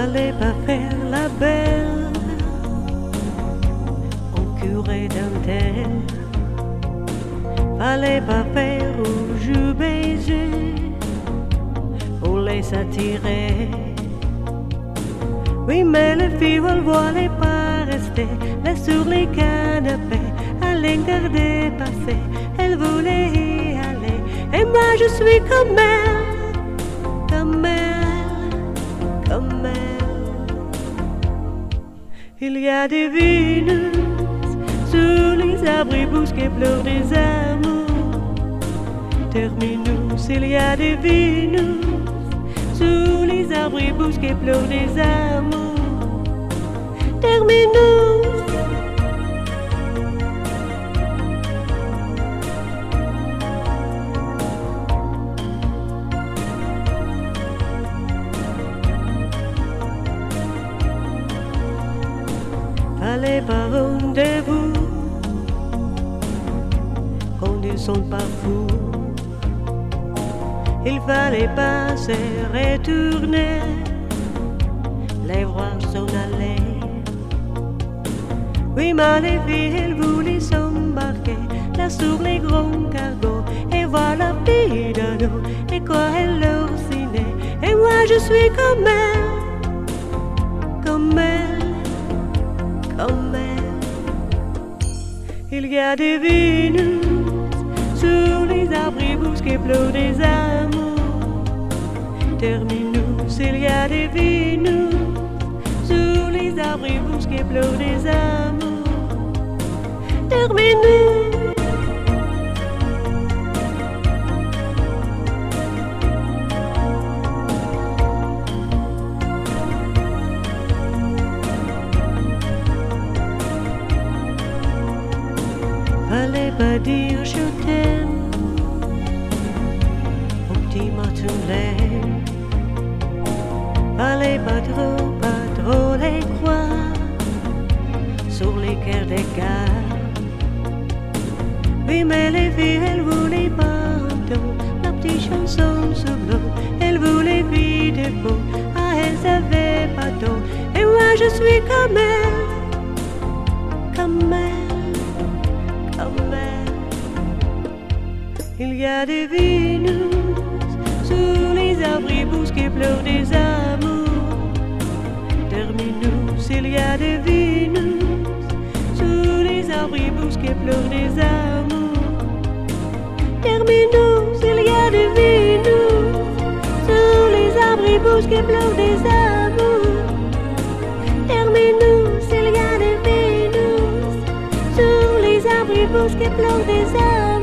Fallait pas faire la belle au curé dentelle. Fallait pas faire rouge baiser pour les attirer. Oui, mais les filles ne voulaient pas rester là sur les canapés, à les passer. Elles voulaient y aller. Et moi je suis comme elle, comme elle, comme elle. Il y a des Vénus sur les abribus qui pleurent des amours. Terminus, il y a des Vénus sur les abribus qui pleurent des amours. Terminus. Fallait pas rendez-vous quand ils sont pas fous. Il fallait pas se retourner, les voir s'en aller. Oui, mais les filles, elles voulaient s'embarquer là sur les grands cargos et voir la vie d'un eau et quoi elle leur ciné. Et moi je suis comme elle, comme elle, comme elle. Il y a des Vénus sur les abribus qui pleurent des amours. Terminus, il y a des Vénus sur les abribus qui pleurent des amours. Terminus. Fallait pas dire je t'aime au petit matin lait. Fallait pas trop les croire sur les quais des gares. Oui, mais les filles, elles voulaient pas entendre la petite chanson sur l'eau. Elles voulaient vite et beau, ah, elles savaient pas tôt. Et moi je suis comme elle, comme elle, comme elle. Il y a des Vénus sur les abribus qui pleurent des amours. Terminus, il y a des Vénus sur les abribus qui pleurent des amours. Terminus, il y a des Vénus sur les abribus qui pleurent des amours. Terminus, il y a des Vénus sur les abribus qui pleurent des amours.